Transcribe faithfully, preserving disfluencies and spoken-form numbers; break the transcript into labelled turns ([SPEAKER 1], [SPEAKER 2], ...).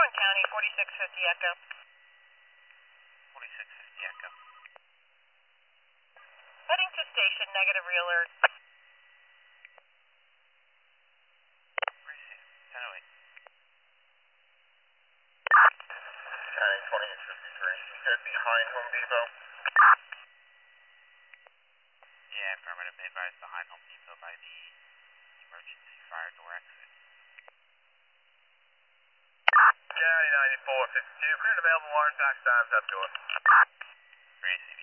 [SPEAKER 1] County, forty-six fifty Echo.
[SPEAKER 2] forty-six fifty Echo.
[SPEAKER 1] Heading to station, negative realer.
[SPEAKER 2] Receive, ten oh eight.
[SPEAKER 3] County twenty-eight fifty-three, you good behind Home Depot?
[SPEAKER 2] Yeah, affirmative, be advised behind Home Depot by the emergency fire door exit.
[SPEAKER 3] County ninety-four fifty-two, cleared available, Warren, tax times up door.
[SPEAKER 2] Receive.